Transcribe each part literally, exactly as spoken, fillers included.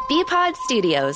B-Pod Studios.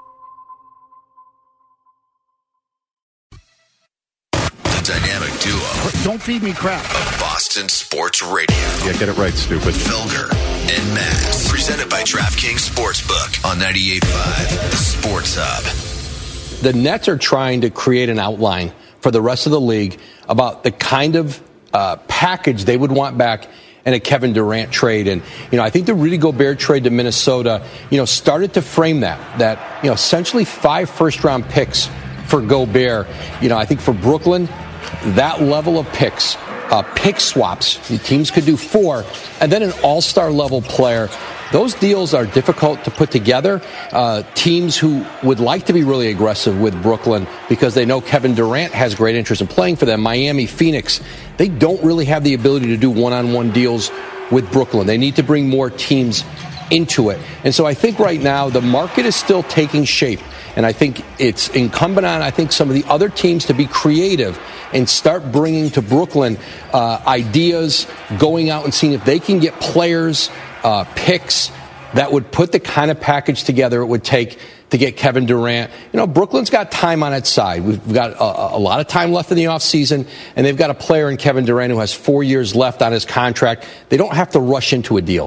Dynamic duo. Don't feed me crap. Of Boston Sports Radio. Yeah, get it right, stupid. Felger and Mazz. Presented by DraftKings Sportsbook on ninety-eight point five, the Sports Hub. The Nets are trying to create an outline for the rest of the league about the kind of uh, package they would want back in a Kevin Durant trade. And, you know, I think the Rudy Gobert trade to Minnesota, you know, started to frame that, that, you know, essentially five first-round picks for Gobert. You know, I think for Brooklyn, that level of picks, uh, pick swaps, the teams could do four, and then an all-star level player. Those deals are difficult to put together. Uh, teams who would like to be really aggressive with Brooklyn because they know Kevin Durant has great interest in playing for them. Miami, Phoenix, they don't really have the ability to do one-on-one deals with Brooklyn. They need to bring more teams into it. And so I think right now the market is still taking shape. And I think it's incumbent on, I think, some of the other teams to be creative and start bringing to Brooklyn uh, ideas, going out and seeing if they can get players, uh, picks that would put the kind of package together it would take to get Kevin Durant. You know, Brooklyn's got time on its side. We've got a, a lot of time left in the offseason, and they've got a player in Kevin Durant who has four years left on his contract. They don't have to rush into a deal.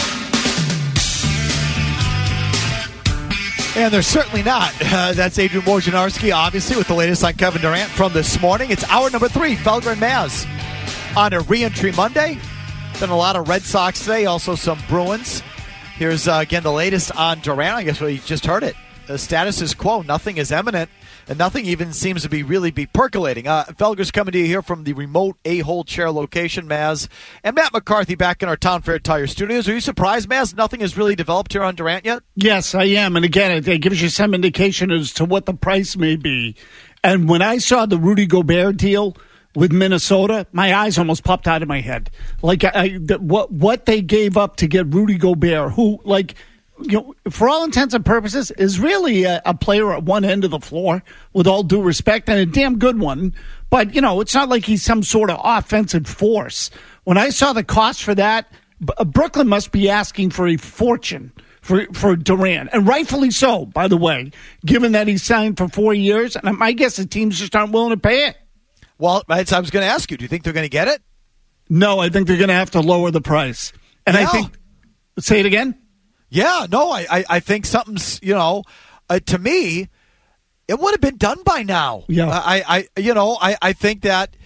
And they're certainly not. Uh, that's Adrian Wojnarowski, obviously, with the latest on Kevin Durant from this morning. It's hour number three, Felger and Mazz on a re-entry Monday. Been a lot of Red Sox today, also some Bruins. Here's, uh, again, the latest on Durant. I guess we just heard it. The status is quo. Nothing is imminent, and nothing even seems to be really be percolating. Uh, Felger's coming to you here from the remote A-hole chair location, Mazz. And Matt McCarthy back in our Town Fair Tire studios. Are you surprised, Mazz? Nothing has really developed here on Durant yet? Yes, I am. And again, it, it gives you some indication as to what the price may be. And when I saw the Rudy Gobert deal with Minnesota, my eyes almost popped out of my head. Like, I, the, what, what they gave up to get Rudy Gobert, who, like, you know, for all intents and purposes, is really a, a player at one end of the floor, with all due respect, and a damn good one. But, you know, it's not like he's some sort of offensive force. When I saw the cost for that, B- Brooklyn must be asking for a fortune for, for Durant. And rightfully so, by the way, given that he signed for four years. And my guess the teams just aren't willing to pay it. Well, I was going to ask you, do you think they're going to get it? No, I think they're going to have to lower the price. And yeah. I think, say it again? Yeah, no, I, I, I think something's, you know, uh, to me, it would have been done by now. Yeah. I, I you know, I, I think that,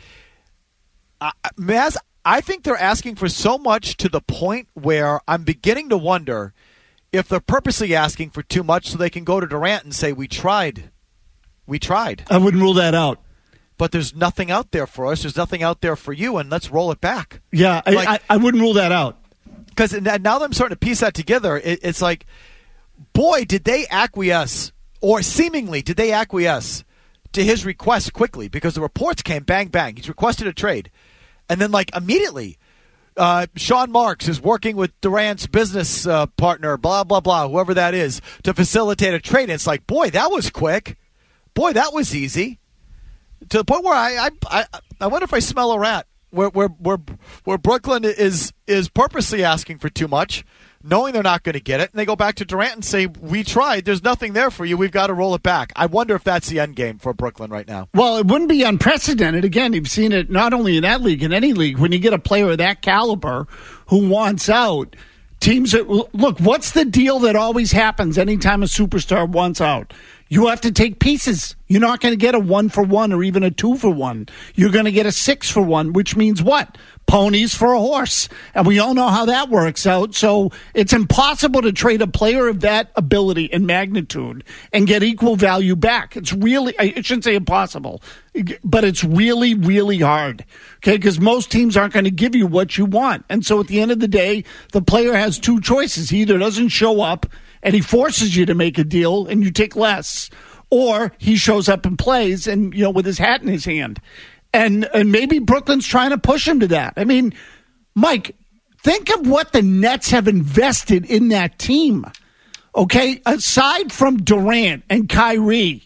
uh, Mazz, I think they're asking for so much to the point where I'm beginning to wonder if they're purposely asking for too much so they can go to Durant and say, we tried. We tried. I wouldn't rule that out. But there's nothing out there for us. There's nothing out there for you, and let's roll it back. Yeah, like, I, I, I wouldn't rule that out. Because now that I'm starting to piece that together, it, it's like, boy, did they acquiesce, or seemingly did they acquiesce to his request quickly, because the reports came bang, bang. He's requested a trade. And then, like, immediately, uh, Sean Marks is working with Durant's business uh, partner, blah, blah, blah, whoever that is, to facilitate a trade. And it's like, boy, that was quick. Boy, that was easy. To the point where I I, I, I wonder if I smell a rat. Where where where where Brooklyn is is purposely asking for too much, knowing they're not going to get it, and they go back to Durant and say, "We tried. There's nothing there for you. We've got to roll it back." I wonder if that's the end game for Brooklyn right now. Well, it wouldn't be unprecedented. Again, you've seen it not only in that league, in any league, when you get a player of that caliber who wants out. Teams that look. What's the deal that always happens anytime a superstar wants out? You have to take pieces. You're not going to get a one for one or even a two for one. You're going to get a six for one, which means what? Ponies for a horse. And we all know how that works out. So it's impossible to trade a player of that ability and magnitude and get equal value back. It's really, I shouldn't say impossible, but it's really, really hard. Okay, because most teams aren't going to give you what you want. And so at the end of the day, the player has two choices. He either doesn't show up and he forces you to make a deal and you take less, or he shows up and plays and, you know, with his hat in his hand. And and maybe Brooklyn's trying to push him to that. I mean, Mike, think of what the Nets have invested in that team. Okay, aside from Durant and Kyrie,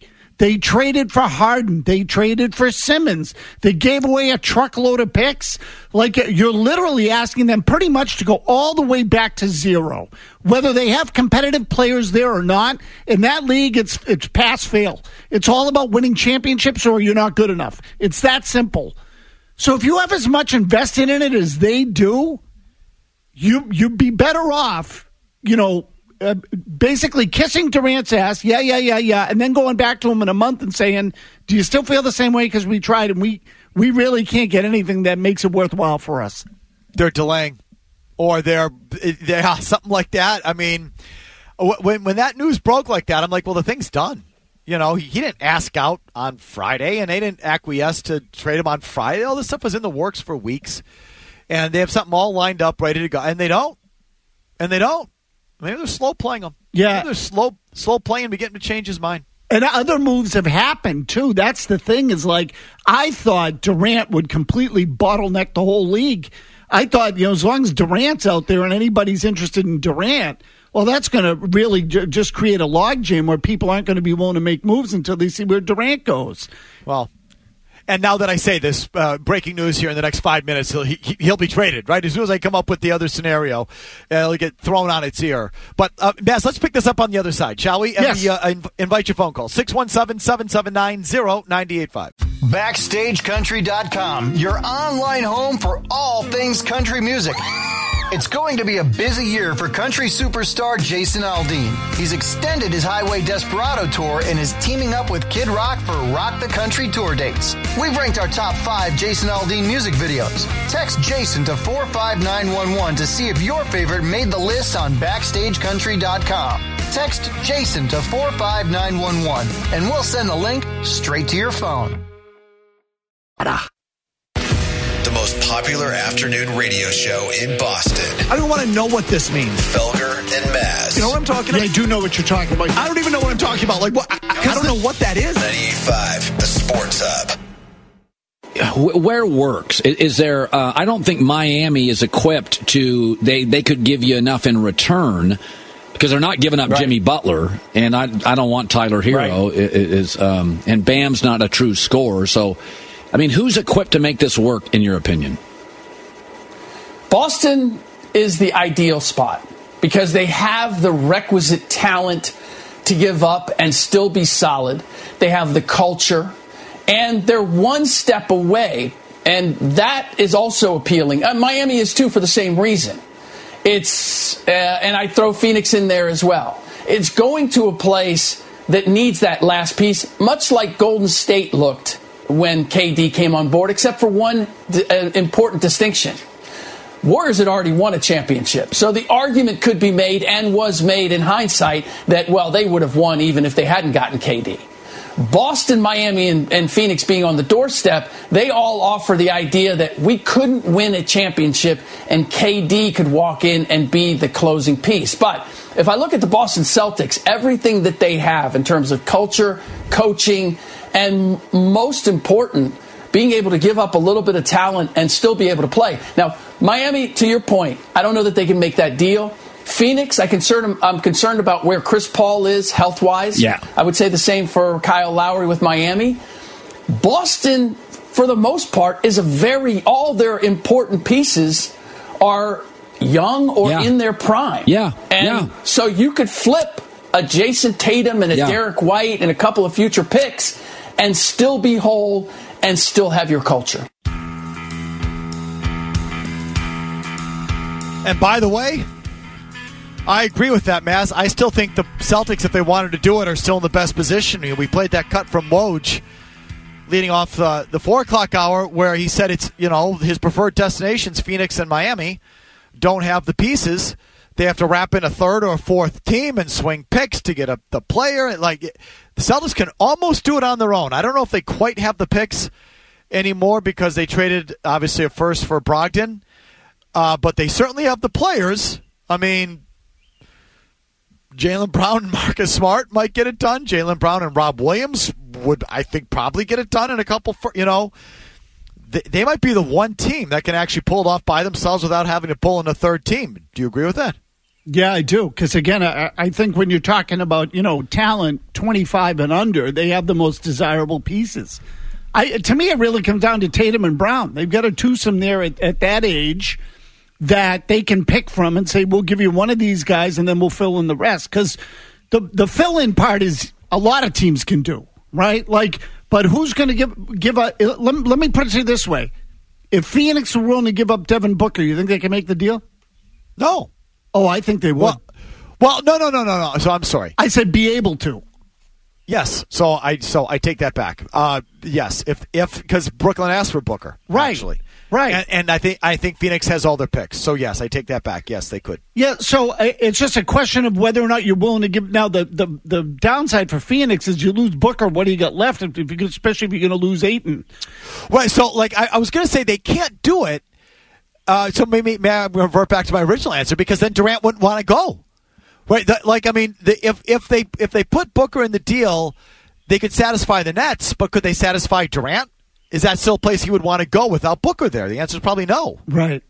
They traded for Harden. They traded for Simmons. They gave away a truckload of picks. Like, you're literally asking them pretty much to go all the way back to zero. Whether they have competitive players there or not, in that league, it's it's pass-fail. It's all about winning championships or you're not good enough. It's that simple. So if you have as much invested in it as they do, you, you'd be better off, you know, Uh, basically kissing Durant's ass, yeah, yeah, yeah, yeah, and then going back to him in a month and saying, do you still feel the same way? Because we tried and we, we really can't get anything that makes it worthwhile for us. They're delaying. Or they're, they're something like that. I mean, when when that news broke like that, I'm like, well, the thing's done. You know, he, he didn't ask out on Friday, and they didn't acquiesce to trade him on Friday. All this stuff was in the works for weeks. And they have something all lined up, ready to go. And they don't. And they don't. Maybe they're slow playing him. Yeah. Maybe they're slow, slow playing to get him to change his mind. And other moves have happened, too. That's the thing is, like, I thought Durant would completely bottleneck the whole league. I thought, you know, as long as Durant's out there and anybody's interested in Durant, well, that's going to really j- just create a logjam where people aren't going to be willing to make moves until they see where Durant goes. Well, and now that I say this, uh, breaking news here in the next five minutes, he'll, he, he'll be traded, right? As soon as I come up with the other scenario, uh, it'll get thrown on its ear. But, uh, Baz, let's pick this up on the other side, shall we? And yes. we, uh, inv- invite your phone call, six one seven, seven seven nine, zero nine eight five. Backstage Country dot com, your online home for all things country music. It's going to be a busy year for country superstar Jason Aldean. He's extended his Highway Desperado tour and is teaming up with Kid Rock for Rock the Country tour dates. We've ranked our top five Jason Aldean music videos. Text Jason to four five nine one one to see if your favorite made the list on Backstage Country dot com. Text Jason to four five nine one one and we'll send the link straight to your phone. The most popular afternoon radio show in Boston. I don't want to know what this means. Felger and Maz. You know what I'm talking Yeah, about? I do know what you're talking about. I don't even know what I'm talking about. Like, what? I, I don't know what that is. ninety-eight point five, the Sports Hub. Where works? Is there, uh, I don't think Miami is equipped to, they, they could give you enough in return because they're not giving up right. Jimmy Butler, and I I don't want Tyler Hero, right. is, um, and Bam's not a true scorer, so I mean, who's equipped to make this work, in your opinion? Boston is the ideal spot because they have the requisite talent to give up and still be solid. They have the culture, and they're one step away, and that is also appealing. Uh, Miami is, too, for the same reason. It's, uh, and I throw Phoenix in there as well. It's going to a place that needs that last piece, much like Golden State looked when K D came on board, except for one d- uh, important distinction. Warriors had already won a championship. So the argument could be made and was made in hindsight that, well, they would have won even if they hadn't gotten K D. Boston, Miami, and, and Phoenix being on the doorstep, they all offer the idea that we couldn't win a championship and K D could walk in and be the closing piece. But if I look at the Boston Celtics, everything that they have in terms of culture, coaching, and most important, being able to give up a little bit of talent and still be able to play. Now, Miami, to your point, I don't know that they can make that deal. Phoenix, I concern, I'm concerned about where Chris Paul is health-wise. Yeah. I would say the same for Kyle Lowry with Miami. Boston, for the most part, is a very, all their important pieces are young or yeah. in their prime. Yeah, And yeah. so you could flip a Jason Tatum and a Yeah. Derek White and a couple of future picks and still be whole and still have your culture. And by the way, I agree with that, Maz. I still think the Celtics, if they wanted to do it, are still in the best position. We played that cut from Woj leading off uh, the four o'clock hour where he said it's, you know, his preferred destinations, Phoenix and Miami, don't have the pieces. They have to wrap in a third or a fourth team and swing picks to get a, the player. Like, the Celtics can almost do it on their own. I don't know if they quite have the picks anymore because they traded, obviously, a first for Brogdon. Uh, but they certainly have the players. I mean, Jaylen Brown and Marcus Smart might get it done. Jaylen Brown and Rob Williams would, I think, probably get it done in a couple, for, you know. They, they might be the one team that can actually pull it off by themselves without having to pull in a third team. Do you agree with that? Yeah, I do. Because, again, I, I think when you're talking about, you know, talent twenty-five and under, they have the most desirable pieces. I, to me, it really comes down to Tatum and Brown. They've got a twosome there at, at that age that they can pick from and say, we'll give you one of these guys and then we'll fill in the rest. Because the, the fill-in part is a lot of teams can do, right? Like, but who's going to give give a – let, let me put it to you this way. If Phoenix were willing to give up Devin Booker, you think they can make the deal? No. Oh, I think they would. Well, well, no, no, no, no, no. So I'm sorry. I said be able to. Yes. So I so I take that back. Uh, yes, if if because Brooklyn asked for Booker, right? Actually, right. And, and I think I think Phoenix has all their picks. So yes, I take that back. Yes, they could. Yeah. So it's just a question of whether or not you're willing to give. Now the the, the downside for Phoenix is you lose Booker. What do you got left? If you, especially if you're going to lose Ayton. Right. So like I, I was going to say they can't do it. Uh, so maybe may I revert back to my original answer because then Durant wouldn't want to go, right? The, like I mean, the, if if they if they put Booker in the deal, they could satisfy the Nets, but could they satisfy Durant? Is that still a place he would want to go without Booker there? The answer is probably no. Right.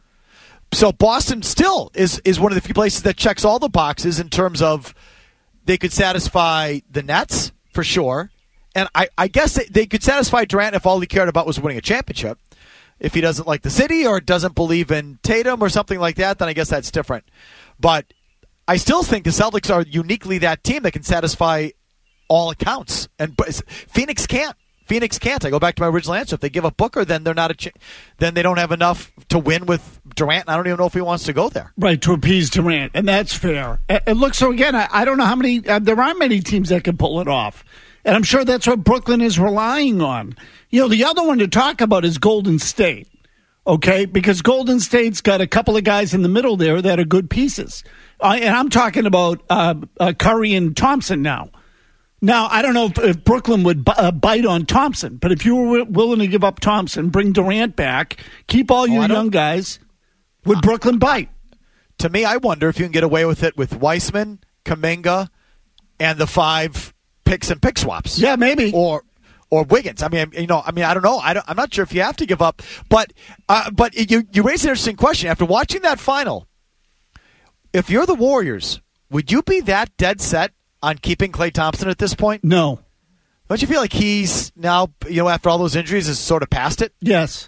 So Boston still is is one of the few places that checks all the boxes in terms of they could satisfy the Nets for sure, and I I guess they, they could satisfy Durant if all he cared about was winning a championship. If he doesn't like the city or doesn't believe in Tatum or something like that, then I guess that's different. But I still think the Celtics are uniquely that team that can satisfy all accounts. And Phoenix can't. Phoenix can't. I go back to my original answer. If they give up Booker, then they're not a. Ch- then they don't have enough to win with Durant. I don't even know if he wants to go there. Right, to appease Durant, and that's fair. And look, so again, I, I don't know how many. Uh, there aren't many teams that can pull it off. And I'm sure that's what Brooklyn is relying on. You know, the other one to talk about is Golden State, okay? Because Golden State's got a couple of guys in the middle there that are good pieces. Uh, and I'm talking about uh, uh, Curry and Thompson now. Now, I don't know if, if Brooklyn would b- uh, bite on Thompson, but if you were w- willing to give up Thompson, bring Durant back, keep all your oh, young guys, would Brooklyn bite? To me, I wonder if you can get away with it with Weissman, Kuminga, and the five picks and pick swaps. Yeah, maybe. Or or Wiggins. I mean, you know, I mean, I don't know. I don't, I'm not sure if you have to give up. But uh, but you you raise an interesting question. After watching that final, if you're the Warriors, would you be that dead set on keeping Klay Thompson at this point? No. Don't you feel like he's now, you know, after all those injuries, is sort of past it? Yes.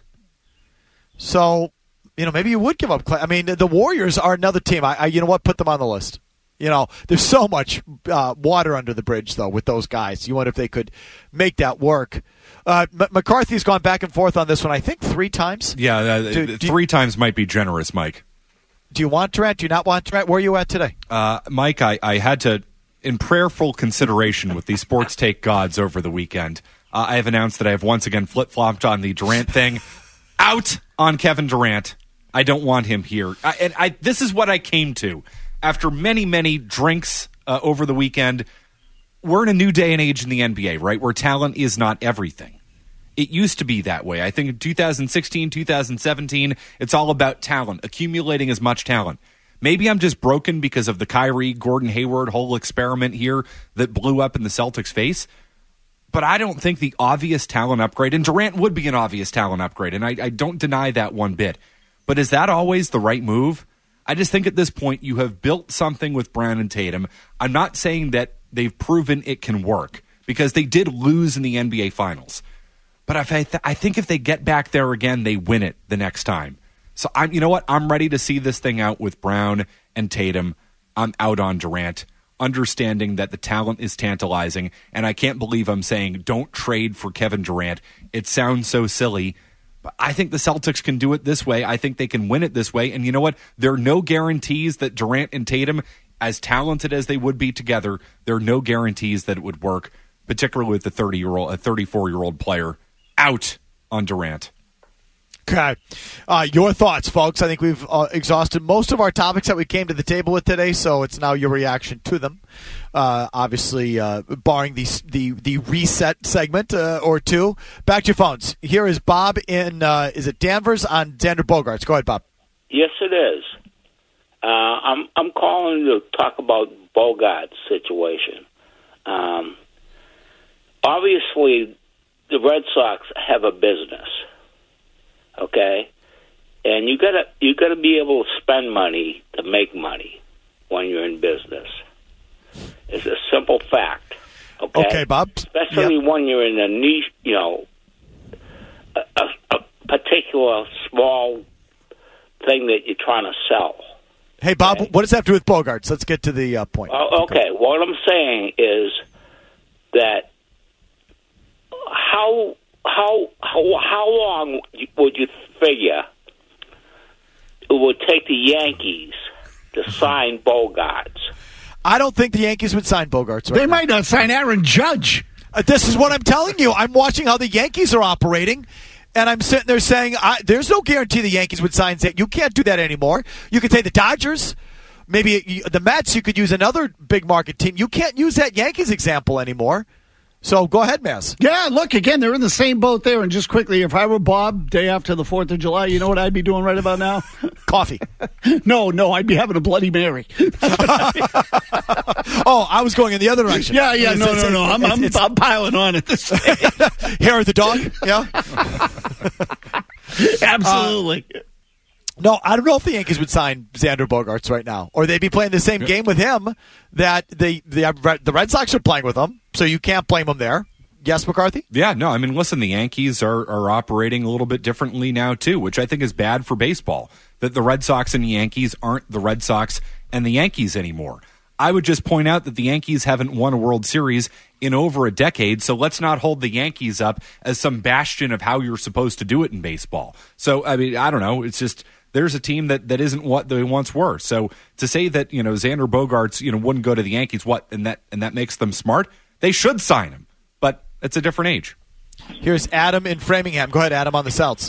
So, you know, maybe you would give up Klay. I mean, the Warriors are another team. I, I you know what? Put them on the list. You know, there's so much uh, water under the bridge, though, with those guys. You wonder if they could make that work. Uh, M- McCarthy's gone back and forth on this one, I think, three times. Yeah, uh, do, three you, times might be generous, Mike. Do you want Durant? Do you not want Durant? Where are you at today? Uh, Mike, I, I had to, in prayerful consideration with the sports take gods over the weekend, uh, I have announced that I have once again flip-flopped on the Durant thing. Out on Kevin Durant. I don't want him here. I, and I, this is what I came to. After many, many drinks uh, over the weekend, we're in a new day and age in the N B A, right, where talent is not everything. It used to be that way. I think in two thousand sixteen, two thousand seventeen, it's all about talent, accumulating as much talent. Maybe I'm just broken because of the Kyrie, Gordon Hayward whole experiment here that blew up in the Celtics' face. But I don't think the obvious talent upgrade, and Durant would be an obvious talent upgrade, and I, I don't deny that one bit. But is that always the right move? I just think at this point you have built something with Brown and Tatum. I'm not saying that they've proven it can work because they did lose in the N B A Finals. But if I, th- I think if they get back there again, they win it the next time. So I'm, you know what? I'm ready to see this thing out with Brown and Tatum. I'm out on Durant, understanding that the talent is tantalizing. And I can't believe I'm saying don't trade for Kevin Durant. It sounds so silly. I think the Celtics can do it this way. I think they can win it this way. And you know what? There are no guarantees that Durant and Tatum, as talented as they would be together, there are no guarantees that it would work, particularly with the thirty-year-old, a thirty-four-year-old player out on Durant. Okay. Uh, your thoughts, folks. I think we've uh, exhausted most of our topics that we came to the table with today, so it's now your reaction to them. Uh, obviously, uh, barring the, the the reset segment uh, or two. Back to your phones. Here is Bob in, uh, is it Danvers on Xander Bogaerts? Go ahead, Bob. Yes, it is. Uh, I'm I'm calling to talk about Bogaerts' situation. Um, obviously, the Red Sox have a business. Okay, and you gotta you gotta be able to spend money to make money. when you're in business. It's a simple fact. Okay, okay Bob. Especially yep. when you're in a niche, you know, a, a, a particular small thing that you're trying to sell. Hey, Bob, okay? What does that have to do with Bogaerts? Let's get to the uh, point. Uh, okay, what I'm saying is that how how how how long would you figure it would take the Yankees to sign Bogaerts? I don't think the Yankees would sign Bogaerts. Right they now. might not sign Aaron Judge. Uh, this is what I'm telling you. I'm watching how the Yankees are operating, and I'm sitting there saying, I, there's no guarantee the Yankees would sign Zach. You can't do that anymore. You could say the Dodgers, maybe the Mets. You could use another big market team. You can't use that Yankees example anymore. So go ahead, Maz. Yeah, look, again, they're in the same boat there. And just quickly, if I were Bob, day after the fourth of July, you know what I'd be doing right about now? Coffee. no, no, I'd be having a Bloody Mary. Oh, I was going in the other direction. Yeah, yeah, it's, no, it's, no, it's, no. I'm, I'm, it's, I'm piling on at this stage. Hair of the dog? Yeah. Absolutely. Uh, No, I don't know if the Yankees would sign Xander Bogaerts right now, or they'd be playing the same game with him that the the the Red Sox are playing with him. So you can't blame them there. Yes, McCarthy? Yeah, no, I mean, listen, the Yankees are, are operating a little bit differently now, too, which I think is bad for baseball, that the Red Sox and the Yankees aren't the Red Sox and the Yankees anymore. I would just point out that the Yankees haven't won a World Series in over a decade, so let's not hold the Yankees up as some bastion of how you're supposed to do it in baseball. So, I mean, I don't know, it's just... There's a team that, that isn't what they once were. So to say that, you know, Xander Bogaerts, you know, wouldn't go to the Yankees, what, and that and that makes them smart? They should sign him, but it's a different age. Here's Adam in Framingham. Go ahead, Adam, on the Celts.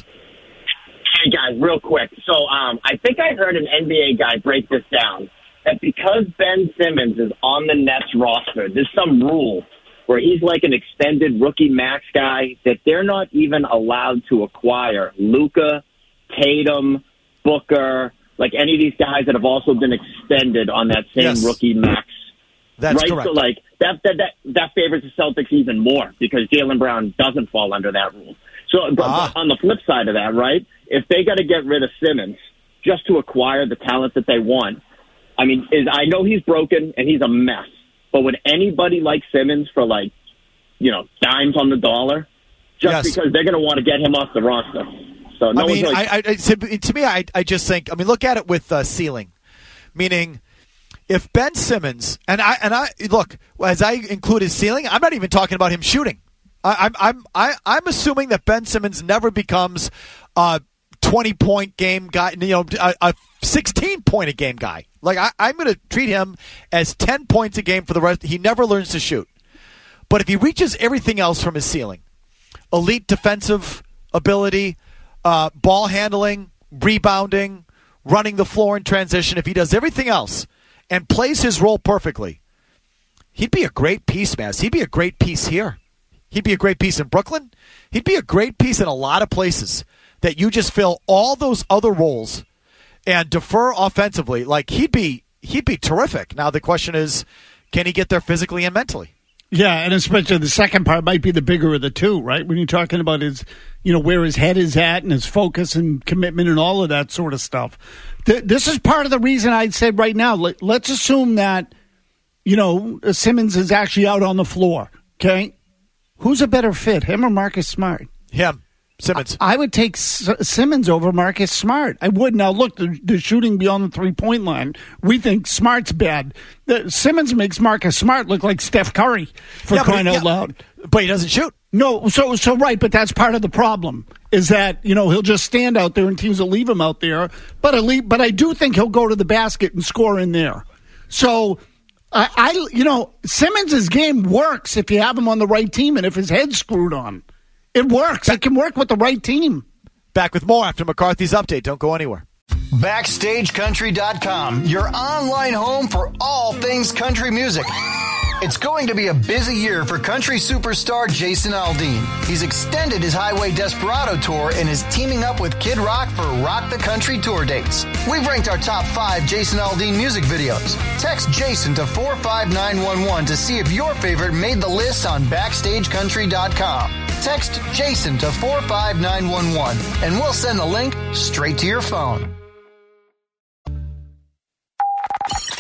Hey, guys, real quick. So um, I think I heard an N B A guy break this down, that because Ben Simmons is on the Nets roster, there's some rule where he's like an extended rookie max guy that they're not even allowed to acquire Luka, Tatum, Booker, like any of these guys that have also been extended on that same yes. rookie max. That's right? correct. So, like, that, that, that, that favors the Celtics even more because Jaylen Brown doesn't fall under that rule. So, but, ah. but on the flip side of that, right, if they got to get rid of Simmons just to acquire the talent that they want, I mean, is I know he's broken and he's a mess, but would anybody like Simmons for, like, you know, dimes on the dollar just yes. because they're going to want to get him off the roster? So no I mean, really- I, I, to, to me, I, I just think, I mean, look at it with uh, ceiling, meaning if Ben Simmons, and I, and I look, as I include his ceiling, I'm not even talking about him shooting. I, I'm, I'm, I, I'm assuming that Ben Simmons never becomes a twenty point game guy, you know, a, a sixteen point a game guy. Like I, I'm going to treat him as ten points a game for the rest. He never learns to shoot, but if he reaches everything else from his ceiling, elite defensive ability. Uh, ball handling, rebounding, running the floor in transition. If he does everything else and plays his role perfectly, he'd be a great piece, man. He'd be a great piece here. He'd be a great piece in Brooklyn. He'd be a great piece in a lot of places that you just fill all those other roles and defer offensively. Like he'd be, he'd be terrific. Now the question is, can he get there physically and mentally? Yeah, and especially the second part might be the bigger of the two, right? When you're talking about his, you know, where his head is at and his focus and commitment and all of that sort of stuff. Th- this is part of the reason I said right now, let, let's assume that, you know, Simmons is actually out on the floor, okay? Who's a better fit, him or Marcus Smart? Him. Simmons. I, I would take S- Simmons over Marcus Smart. I would. Now, look, the, the shooting beyond the three-point line, we think Smart's bad. The, Simmons makes Marcus Smart look like Steph Curry, for yeah, crying but, out yeah, loud. But he doesn't shoot. No, so so right, but that's part of the problem, is that, you know, he'll just stand out there and teams will leave him out there. But, elite, but I do think he'll go to the basket and score in there. So, I, I you know, Simmons' game works if you have him on the right team and if his head's screwed on. It works. It can work with the right team. Back with more after McCarthy's update. Don't go anywhere. Backstage Country dot com, your online home for all things country music. It's going to be a busy year for country superstar Jason Aldean. He's extended his Highway Desperado tour and is teaming up with Kid Rock for Rock the Country tour dates. We've ranked our top five Jason Aldean music videos. Text Jason to four five nine one one to see if your favorite made the list on Backstage Country dot com. Text Jason to four five nine one one and we'll send the link straight to your phone. The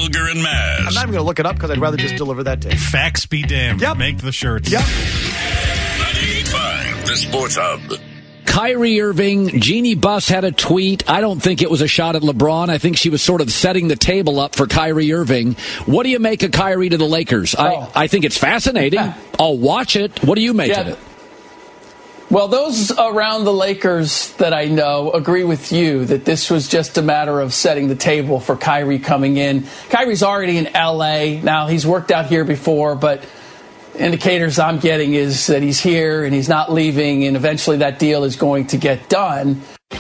Wilger and Maz. I'm not even going to look it up because I'd rather just deliver that to you. Facts be damned. Yep. Make the shirts. Yep. ninety-eight point five, the Sports Hub. Kyrie Irving, Jeannie Buss had a tweet. I don't think it was a shot at LeBron. I think she was sort of setting the table up for Kyrie Irving. What do you make of Kyrie to the Lakers? Oh. I, I think it's fascinating. I'll watch it. What do you make yeah. of it? Well, those around the Lakers that I know agree with you that this was just a matter of setting the table for Kyrie coming in. Kyrie's already in L A. Now, he's worked out here before, but indicators I'm getting is that he's here and he's not leaving, and eventually that deal is going to get done. All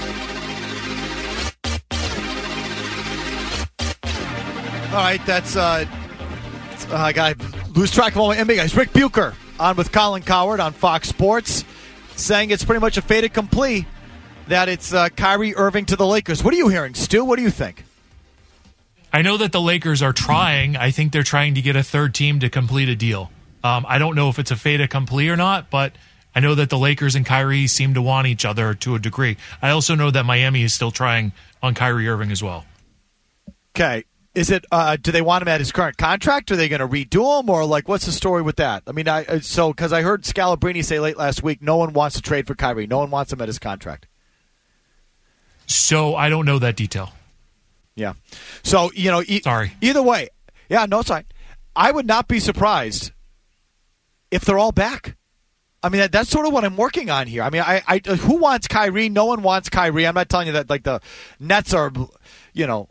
right, that's uh, I got to lose track of all my N B A guys. Rick Bucher on with Colin Cowherd on Fox Sports, saying it's pretty much a fait accompli that it's uh, Kyrie Irving to the Lakers. What are you hearing, Stu? What do you think? I know that the Lakers are trying. I think they're trying to get a third team to complete a deal. Um, I don't know if it's a fait accompli or not, but I know that the Lakers and Kyrie seem to want each other to a degree. I also know that Miami is still trying on Kyrie Irving as well. Okay. Is it? Uh, do they want him at his current contract? Are they going to redo him, or like, what's the story with that? I mean, I so because I heard Scalabrine say late last week, no one wants to trade for Kyrie. No one wants him at his contract. So I don't know that detail. Yeah. So you know, e- sorry. Either way, yeah, no, it's fine. I would not be surprised if they're all back. I mean, that, that's sort of what I'm working on here. I mean, I, I who wants Kyrie? No one wants Kyrie. I'm not telling you that like the Nets are, you know,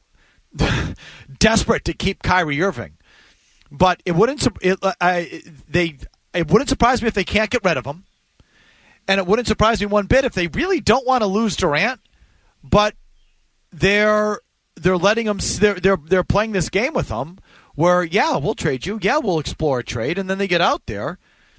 desperate to keep Kyrie Irving, but it wouldn't it, I, they it wouldn't surprise me if they can't get rid of him, and it wouldn't surprise me one bit if they really don't want to lose Durant, but they're they're letting him they're they're they're playing this game with him where yeah we'll trade you, yeah we'll explore a trade, and then they get out there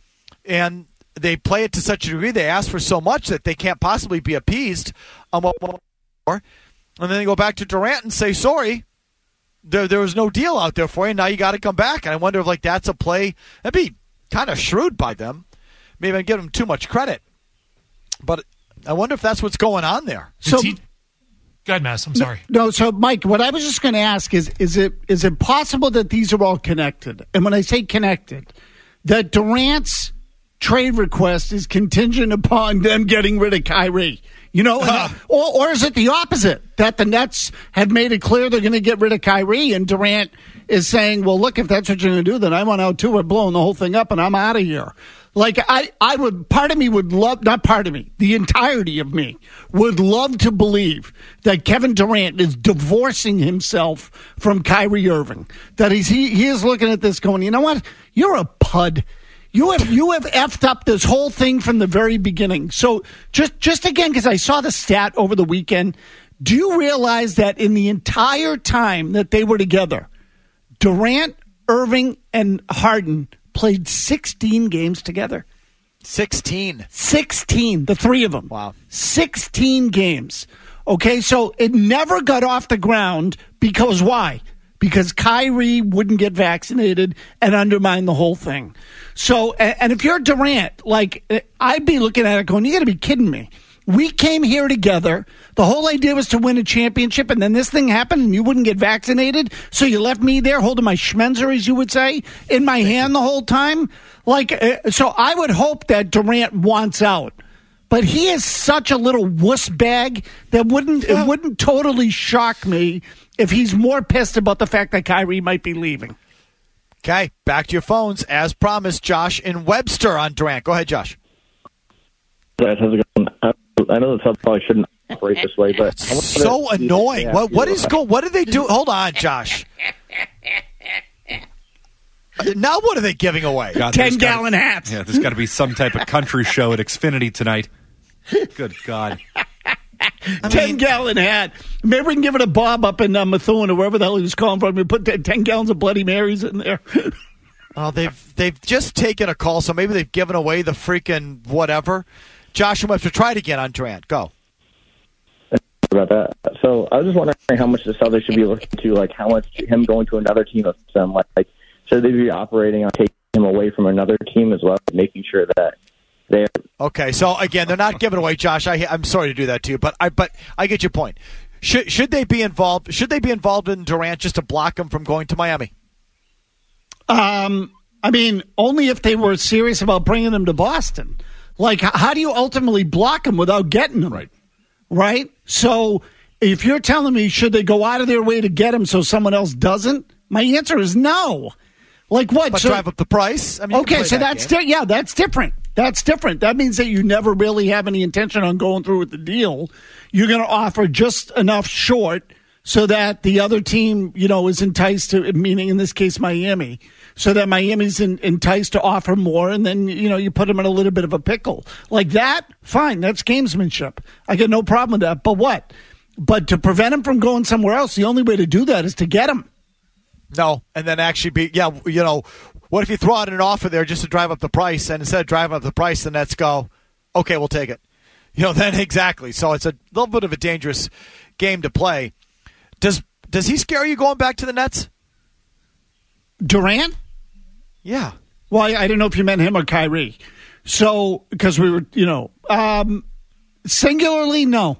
and they play it to such a degree, they ask for so much that they can't possibly be appeased on what more. And then they go back to Durant and say, sorry, there there was no deal out there for you. Now you got to come back. And I wonder if like that's a play. That'd be kind of shrewd by them. Maybe I give them too much credit. But I wonder if that's what's going on there. So, he, go ahead, Mass. I'm sorry. No, no, so, Mike, what I was just going to ask is, is it is it possible that these are all connected? And when I say connected, that Durant's trade request is contingent upon them getting rid of Kyrie? You know, uh, or, or is it the opposite, that the Nets have made it clear they're going to get rid of Kyrie, and Durant is saying, well, look, if that's what you're going to do, then I want out too. We're blowing the whole thing up, and I'm out of here. Like, I, I would, part of me would love, not part of me, the entirety of me would love to believe that Kevin Durant is divorcing himself from Kyrie Irving. That he's, he, he is looking at this going, you know what? You're a pud. You have you have effed up this whole thing from the very beginning. So just just again, because I saw the stat over the weekend, do you realize that in the entire time that they were together, Durant, Irving, and Harden played sixteen games together? sixteen. sixteen, the three of them. Wow. sixteen games. Okay, so it never got off the ground because why? Because Kyrie wouldn't get vaccinated and undermine the whole thing. So, and if you're Durant, like, I'd be looking at it going, you got to be kidding me. We came here together. The whole idea was to win a championship, and then this thing happened, and you wouldn't get vaccinated. So you left me there holding my schmenzer, as you would say, in my hand the whole time. Like, uh, so I would hope that Durant wants out. But he is such a little wuss bag that wouldn't yeah. it wouldn't totally shock me if he's more pissed about the fact that Kyrie might be leaving. Okay, back to your phones. As promised, Josh in Webster on Durant. Go ahead, Josh. Guys, how's it going? I know that probably shouldn't operate this way, but it's so annoying. What what is go? What do they do? Hold on, Josh. Now what are they giving away? God, Ten gallon gotta, hats. Yeah, there's got to be some type of country show at Xfinity tonight. Good God. I ten mean, gallon hat. Maybe we can give it a Bob up in uh, Methuen or wherever the hell he was calling from. We put ten, ten gallons of Bloody Marys in there. Oh, they've they've just taken a call, so maybe they've given away the freaking whatever. Josh and Webster, try it again on Durant. Go. About that. So I was just wondering how much the Celtics should be looking to, like how much him going to another team of them, like, like should they be operating on taking him away from another team as well, making sure that they're okay. So again, they're not giving away, Josh. I, I'm sorry to do that to you, but I but I get your point. Should should they be involved? Should they be involved in Durant just to block him from going to Miami? Um, I mean, only if they were serious about bringing him to Boston. Like, how do you ultimately block him without getting him? Right. Right? So if you're telling me should they go out of their way to get him so someone else doesn't, my answer is no. Like what? But so, drive up the price? I mean, okay, so that that's di- yeah, that's different. That's different. That means that you never really have any intention on going through with the deal. You're going to offer just enough short so that the other team, you know, is enticed to, meaning in this case Miami, so that Miami's in, enticed to offer more, and then, you know, you put them in a little bit of a pickle. Like that, fine, that's gamesmanship. I got no problem with that. But what? But to prevent him from going somewhere else, the only way to do that is to get him. No, and then actually be, yeah, you know, what if you throw out an offer there just to drive up the price, and instead of driving up the price, the Nets go, okay, we'll take it. You know, then exactly. So it's a little bit of a dangerous game to play. Does does he scare you going back to the Nets? Durant? Yeah. Well, I, I don't know if you meant him or Kyrie. So, because we were, you know, um, singularly, no.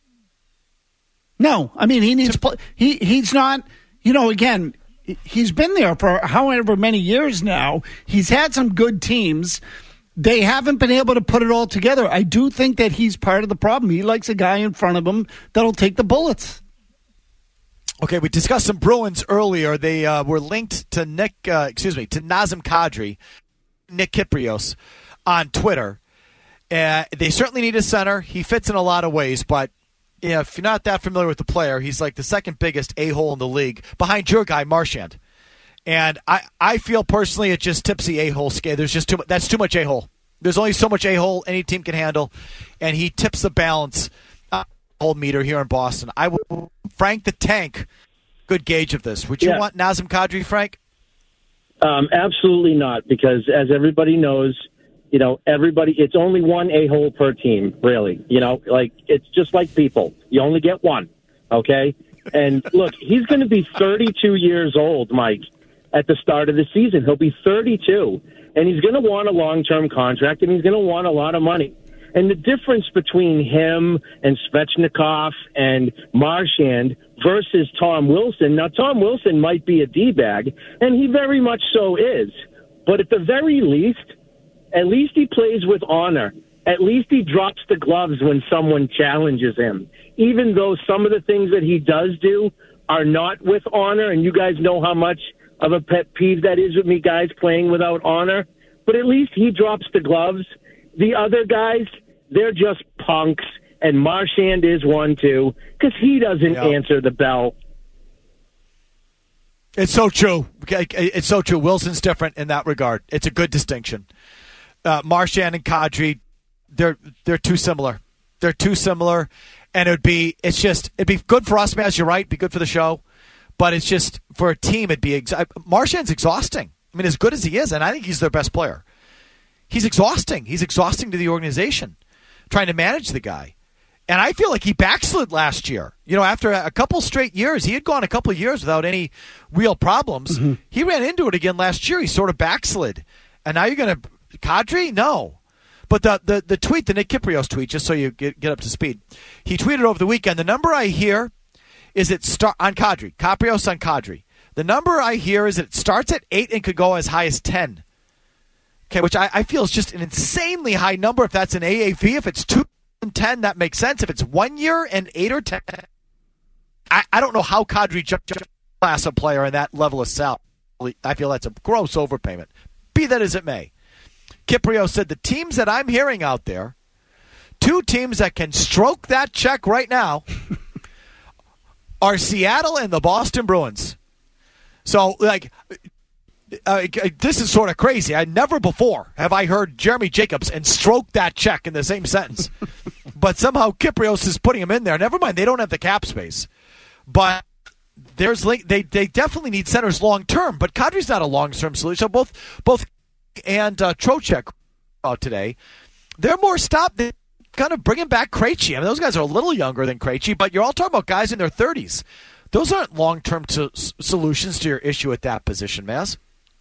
No. I mean, he needs, to, he he's not, you know, again, he's been there for however many years now. He's had some good teams. They haven't been able to put it all together. I do think that he's part of the problem. He likes a guy in front of him that'll take the bullets. Okay, we discussed some Bruins earlier. They uh, were linked to Nick, uh, excuse me, to Nazem Kadri, Nick Kyprios on Twitter. Uh, they certainly need a center. He fits in a lot of ways, but you know, if you're not that familiar with the player, he's like the second biggest a-hole in the league behind your guy, Marchand. And I, I feel personally it just tips the a-hole scale. There's just too much. That's too much a-hole. There's only so much a-hole any team can handle, and he tips the balance uh, whole meter here in Boston. I would Frank the Tank, good gauge of this. Would you yeah. want Nazem Kadri, Frank? Um, absolutely not, because as everybody knows, you know, everybody, it's only one a-hole per team, really. You know, like, it's just like people. You only get one, okay? And look, he's going to be thirty-two years old, Mike, at the start of the season. He'll be thirty-two, and he's going to want a long-term contract, and he's going to want a lot of money. And the difference between him and Svechnikov and Marchand versus Tom Wilson, now Tom Wilson might be a D-bag, and he very much so is. But at the very least, at least he plays with honor. At least he drops the gloves when someone challenges him. Even though some of the things that he does do are not with honor, and you guys know how much of a pet peeve that is with me, guys playing without honor. But at least he drops the gloves. The other guys, they're just punks, and Marchand is one too, because he doesn't yep. answer the bell. It's so true. It's so true. Wilson's different in that regard. It's a good distinction. Uh, Marchand and Kadri, they're they're too similar. They're too similar, and it'd be it's just it'd be good for us, man. You're right. It'd be good for the show, but it's just for a team. It'd be ex- Marchand's exhausting. I mean, as good as he is, and I think he's their best player. He's exhausting. He's exhausting to the organization, trying to manage the guy. And I feel like he backslid last year. You know, after a couple straight years, he had gone a couple of years without any real problems. Mm-hmm. He ran into it again last year. He sort of backslid. And now you're going to – Kadri? No. But the, the, the tweet, the Nick Kyprios tweet, just so you get, get up to speed, he tweeted over the weekend, the number I hear is it start on Kadri, Kyprios on Kadri. The number I hear is it starts at eight and could go as high as ten. Okay, which I, I feel is just an insanely high number if that's an A A V. If it's two and ten, that makes sense. If it's one year and eight or ten, I, I don't know how Kadri jumped a class of player and that level of salary. I feel that's a gross overpayment. Be that as it may. Kyprios said the teams that I'm hearing out there, two teams that can stroke that check right now, are Seattle and the Boston Bruins. So, like, uh, this is sort of crazy. I never before have I heard Jeremy Jacobs and stroke that check in the same sentence. But somehow Kyprios is putting him in there. Never mind, they don't have the cap space. But there's they they definitely need centers long term. But Kadri's not a long term solution. So both both and uh, Trocheck out today, they're more stopped than kind of bringing back Krejci. I mean, those guys are a little younger than Krejci, but you're all talking about guys in their thirties. Those aren't long term to, solutions to your issue at that position, Maz.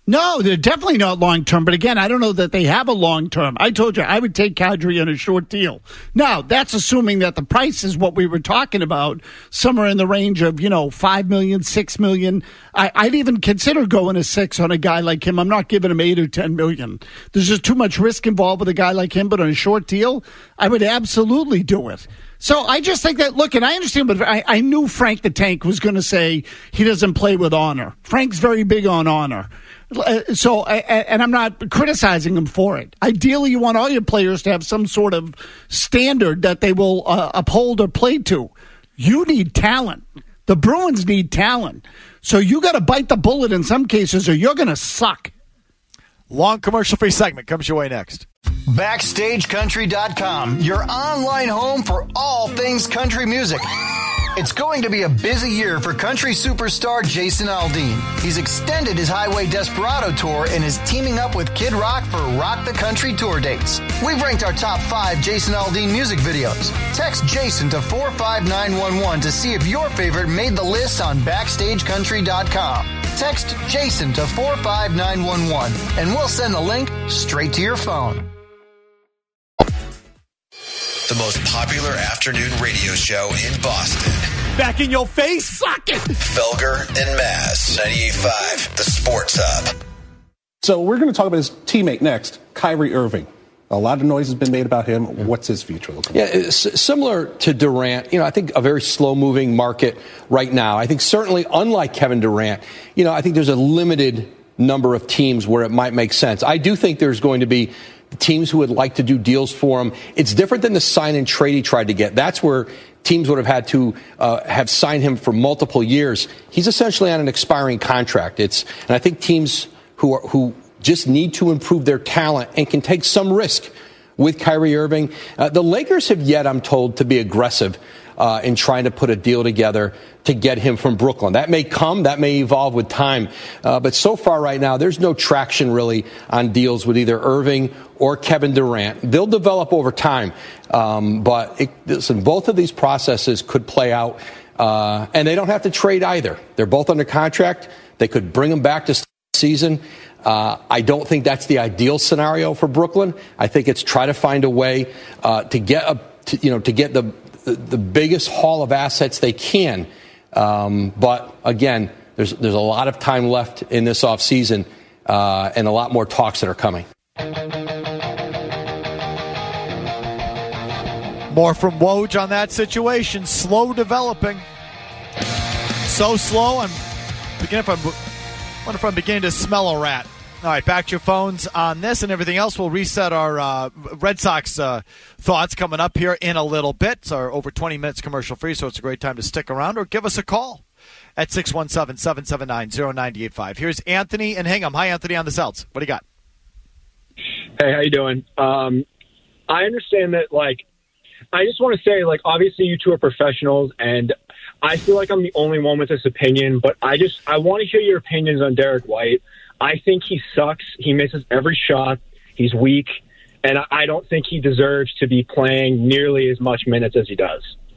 No, they're definitely not long-term. But again, I don't know that they have a long-term. I told you I would take Kadri on a short deal. Now, that's assuming that the price is what we were talking about, somewhere in the range of, you know, five million dollars, six million dollars. I, I'd even consider going to six on a guy like him. I'm not giving him eight or ten million dollars. There's just too much risk involved with a guy like him, but on a short deal, I would absolutely do it. So I just think that, look, and I understand, but I, I knew Frank the Tank was going to say he doesn't play with honor. Frank's very big on honor. So, and I'm not criticizing him for it. Ideally, you want all your players to have some sort of standard that they will uh, uphold or play to. You need talent. The Bruins need talent. So you got to bite the bullet in some cases or you're going to suck. Long commercial-free segment comes your way next. Backstage Country dot com, your online home for all things country music. It's going to be a busy year for country superstar Jason Aldean. He's extended his Highway Desperado tour and is teaming up with Kid Rock for Rock the Country tour dates. We've ranked our top five Jason Aldean music videos. Text Jason to four five nine one one to see if your favorite made the list on Backstage Country dot com. Text Jason to four five nine one one and we'll send the link straight to your phone. The most popular afternoon radio show in Boston. Back in your face, suck it! Felger and Maz, ninety-eight point five, the Sports Hub. So we're going to talk about his teammate next, Kyrie Irving. A lot of noise has been made about him. What's his future looking like? Yeah, similar to Durant, you know, I think a very slow-moving market right now. I think certainly, unlike Kevin Durant, you know, I think there's a limited number of teams where it might make sense. I do think there's going to be teams who would like to do deals for him. It's different than the sign and trade he tried to get. That's where teams would have had to uh, have signed him for multiple years. He's essentially on an expiring contract. It's, and I think teams who are, who just need to improve their talent and can take some risk with Kyrie Irving. Uh, the Lakers have yet, I'm told, to be aggressive uh, in trying to put a deal together to get him from Brooklyn. That may come, that may evolve with time. Uh, but so far right now, there's no traction really on deals with either Irving or Kevin Durant. They'll develop over time. Um, but it, listen, both of these processes could play out, uh, and they don't have to trade either. They're both under contract. They could bring them back to season. Uh, I don't think that's the ideal scenario for Brooklyn. I think it's try to find a way uh, to get a, to, you know, to get the, the the biggest haul of assets they can. Um, but again, there's there's a lot of time left in this offseason uh, and a lot more talks that are coming. More from Woj on that situation. Slow developing. So slow, I'm beginning if I'm, I wonder if I'm beginning to smell a rat. All right, back to your phones on this and everything else. We'll reset our uh, Red Sox uh, thoughts coming up here in a little bit. It's our over twenty minutes commercial free, so it's a great time to stick around or give us a call at six one seven, seven seven nine, zero nine eight five. Here's Anthony and Hingham. Hi, Anthony on the Celts. What do you got? Hey, how you doing? Um, I understand that, like, I just want to say, like, obviously you two are professionals, and I feel like I'm the only one with this opinion, but I just, I want to hear your opinions on Derek White. I think he sucks. He misses every shot. He's weak, and I don't think he deserves to be playing nearly as much minutes as he does.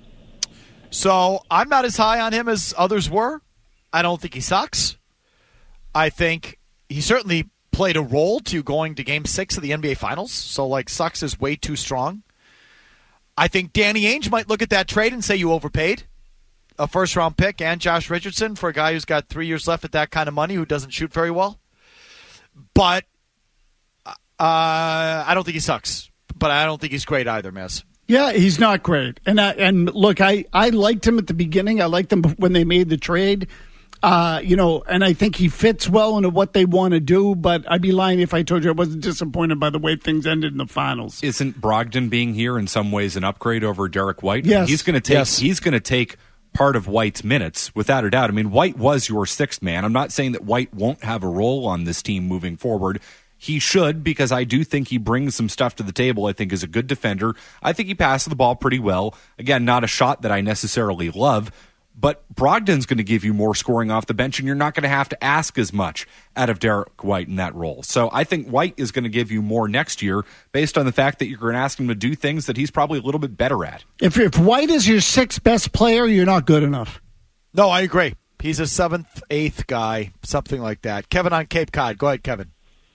So I'm not as high on him as others were. I don't think he sucks. I think he certainly played a role to going to Game six of the N B A Finals, so, like, sucks is way too strong. I think Danny Ainge might look at that trade and say you overpaid a first-round pick and Josh Richardson for a guy who's got three years left at that kind of money who doesn't shoot very well. But uh, I don't think he sucks. But I don't think he's great either, Miss. Yeah, he's not great. And I, and look, I, I liked him at the beginning. I liked him when they made the trade. Uh, you know, and I think he fits well into what they want to do, but I'd be lying if I told you I wasn't disappointed by the way things ended in the finals. Isn't Brogdon being here in some ways an upgrade over Derek White? Yes. He's going to take Yes. he's going to take part of White's minutes without a doubt. I mean, White was your sixth man. I'm not saying that White won't have a role on this team moving forward. He should, because I do think he brings some stuff to the table. I think is a good defender. I think he passes the ball pretty well. Again, not a shot that I necessarily love. But Brogdon's going to give you more scoring off the bench, and you're not going to have to ask as much out of Derek White in that role. So I think White is going to give you more next year based on the fact that you're going to ask him to do things that he's probably a little bit better at. If if White is your sixth best player, you're not good enough. No, I agree. He's a seventh, eighth guy, something like that. Kevin on Cape Cod. Go ahead, Kevin.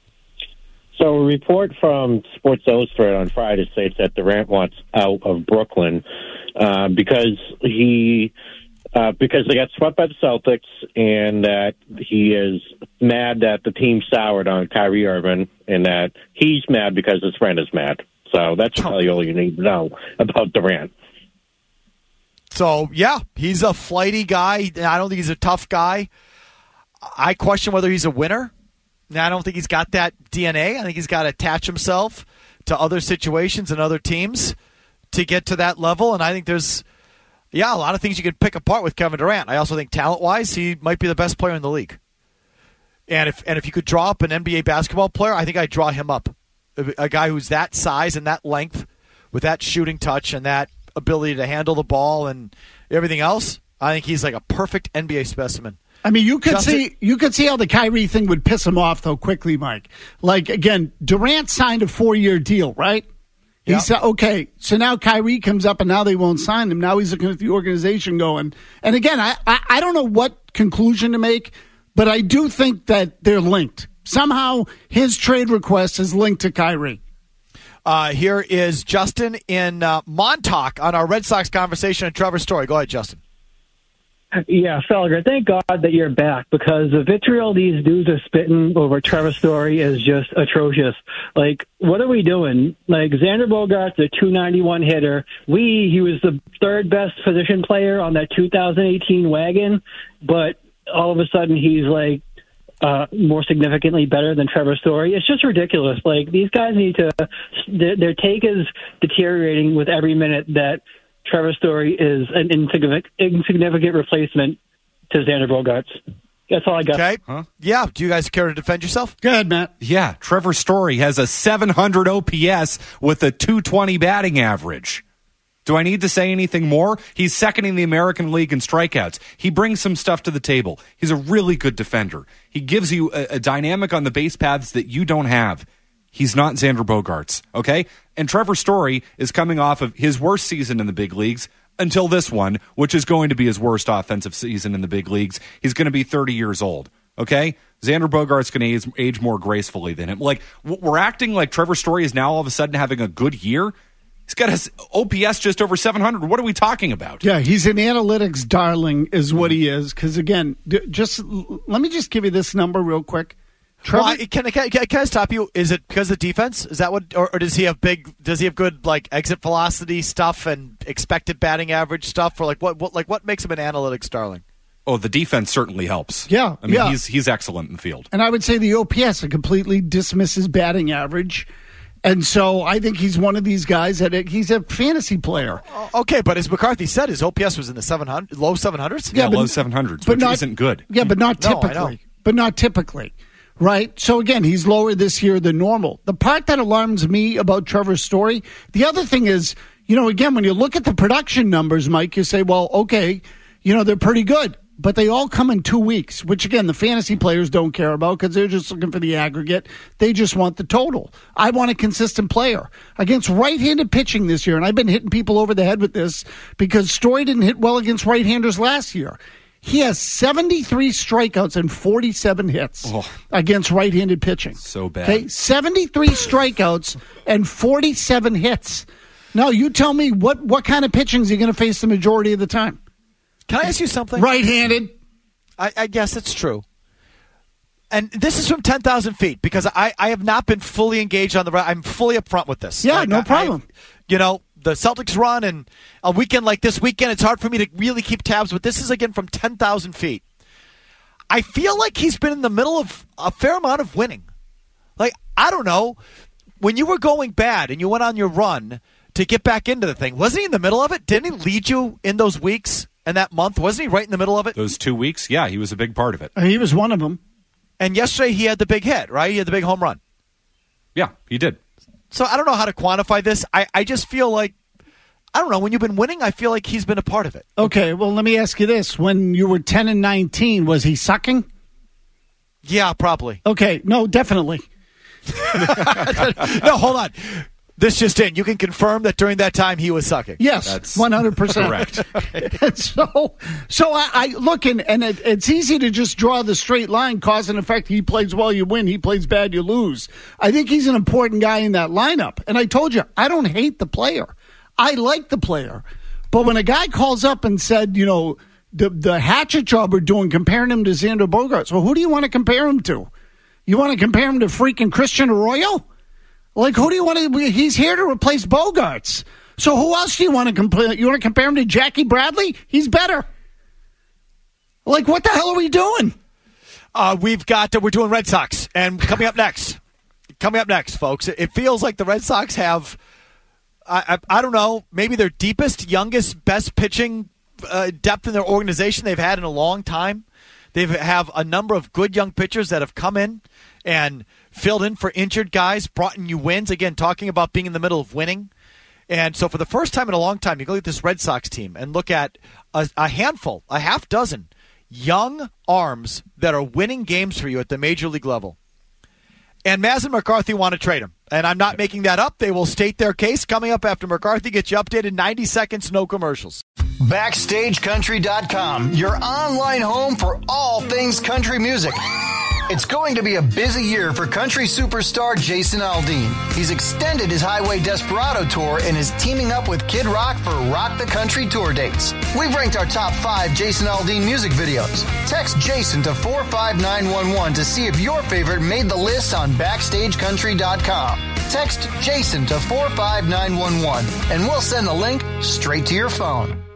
So a report from Sports Illustrated on Friday states that Durant wants out of Brooklyn uh, because he uh, because they got swept by the Celtics, and that he is mad that the team soured on Kyrie Irving, and that he's mad because his friend is mad. So that's probably all you need to know about Durant. So, yeah, he's a flighty guy. I don't think he's a tough guy. I question whether he's a winner. I don't think he's got that D N A. I think he's got to attach himself to other situations and other teams to get to that level. And I think there's, yeah, a lot of things you can pick apart with Kevin Durant. I also think talent-wise, he might be the best player in the league. And if and if you could draw up an N B A basketball player, I think I'd draw him up. A guy who's that size and that length with that shooting touch and that ability to handle the ball and everything else, I think he's like a perfect N B A specimen. I mean, you could Justin, see you could see how the Kyrie thing would piss him off, though, quickly, Mike. Like, again, Durant signed a four-year deal, right? He yep. said, okay, so now Kyrie comes up and now they won't sign him. Now he's looking at the organization going. And again, I, I, I don't know what conclusion to make, but I do think that they're linked. Somehow his trade request is linked to Kyrie. Uh, here is Justin in uh, Montauk on our Red Sox conversation and Trevor Story. Go ahead, Justin. Yeah, Felger, thank God that you're back, because the vitriol these dudes are spitting over Trevor Story is just atrocious. Like, what are we doing? Like, Xander Bogaerts, a two ninety-one hitter. We, he was the third best position player on that two thousand eighteen wagon, but all of a sudden he's like uh, more significantly better than Trevor Story. It's just ridiculous. Like, these guys need to, their, their take is deteriorating with every minute that Trevor Story is an insignificant, insignificant replacement to Xander Bogaerts. That's all I got. Okay. Huh? Yeah. Do you guys care to defend yourself? Go ahead, Matt. Yeah. Trevor Story has a seven hundred O P S with a two twenty batting average. Do I need to say anything more? He's second in the American League in strikeouts. He brings some stuff to the table. He's a really good defender. He gives you a, a dynamic on the base paths that you don't have. He's not Xander Bogaerts, okay? And Trevor Story is coming off of his worst season in the big leagues until this one, which is going to be his worst offensive season in the big leagues. He's going to be thirty years old, okay? Xander Bogaerts going to age, age more gracefully than him. Like, we're acting like Trevor Story is now all of a sudden having a good year. He's got his O P S just over seven hundred. What are we talking about? Yeah, he's an analytics darling is what he is. Because, again, just let me just give you this number real quick. Trevor, well, can, I, can, I, can I stop you? Is it because of defense? Is that what, or, or does he have big? Does he have good like exit velocity stuff and expected batting average stuff? Or like what? What like what makes him an analytics darling? Oh, the defense certainly helps. Yeah, I mean yeah. he's he's excellent in the field. And I would say the O P S completely dismisses batting average, and so I think he's one of these guys that it, he's a fantasy player. Okay, but as McCarthy said, his O P S was in the seven hundred, low seven hundreds. Yeah, Yeah, but- low seven hundreds, but which not- isn't good. Yeah, but not No, I know. typically. But not typically. Right? So, again, he's lower this year than normal. The part that alarms me about Trevor's Story, the other thing is, you know, again, when you look at the production numbers, Mike, you say, well, okay, you know, they're pretty good. But they all come in two weeks, which, again, the fantasy players don't care about because they're just looking for the aggregate. They just want the total. I want a consistent player. Against right-handed pitching this year, and I've been hitting people over the head with this because Story didn't hit well against right-handers last year. He has seventy-three strikeouts and forty-seven hits Oh. against right-handed pitching. So bad. Okay, seventy-three strikeouts and forty-seven hits. Now, you tell me what, what kind of pitching is he going to face the majority of the time? Can I ask you something? Right-handed. I, I guess it's true. And this is from ten thousand feet because I, I have not been fully engaged on the – I'm fully upfront with this. Yeah, Like, no I- problem. I, you know, the Celtics run and a weekend like this weekend, it's hard for me to really keep tabs, but this is, again, from ten thousand feet. I feel like he's been in the middle of a fair amount of winning. Like, I don't know. When you were going bad and you went on your run to get back into the thing, wasn't he in the middle of it? Didn't he lead you in those weeks and that month? Wasn't he right in the middle of it? Those two weeks, yeah, he was a big part of it. He was one of them. And yesterday he had the big hit, right? He had the big home run. Yeah, he did. So I don't know how to quantify this. I, I just feel like, I don't know, when you've been winning, I feel like he's been a part of it. Okay, well, let me ask you this. When you were ten and nineteen, was he sucking? Yeah, probably. Okay, no, definitely. No, hold on. This just in. You can confirm that during that time he was sucking. Yes, That's one hundred percent. Correct. And so, so I, I look, and, and it, it's easy to just draw the straight line, cause and effect. He plays well, you win. He plays bad, you lose. I think he's an important guy in that lineup. And I told you, I don't hate the player. I like the player. But when a guy calls up and said, you know, the, the hatchet job we're doing, comparing him to Xander Bogaerts, well, who do you want to compare him to? You want to compare him to freaking Christian Arroyo? Like, who do you want to? He's here to replace Bogaerts. So who else do you want to compare? You want to compare him to Jackie Bradley? He's better. Like, what the hell are we doing? Uh, we've got, uh, we're doing Red Sox. And coming up next, coming up next, folks, it feels like the Red Sox have, I, I, I don't know, maybe their deepest, youngest, best pitching uh, depth in their organization they've had in a long time. They have a number of good young pitchers that have come in and filled in for injured guys, brought in you wins. Again, talking about being in the middle of winning. And so for the first time in a long time, you go look at this Red Sox team and look at a, a handful, a half dozen young arms that are winning games for you at the major league level. And Maz and McCarthy want to trade him. And I'm not making that up. They will state their case coming up after McCarthy gets you updated. ninety seconds, no commercials. Backstage Country dot com, your online home for all things country music. It's going to be a busy year for country superstar Jason Aldean. He's extended his Highway Desperado tour and is teaming up with Kid Rock for Rock the Country tour dates. We've ranked our top five Jason Aldean music videos. Text Jason to four five nine one one to see if your favorite made the list on Backstage Country dot com. Text Jason to four five nine one one and we'll send the link straight to your phone.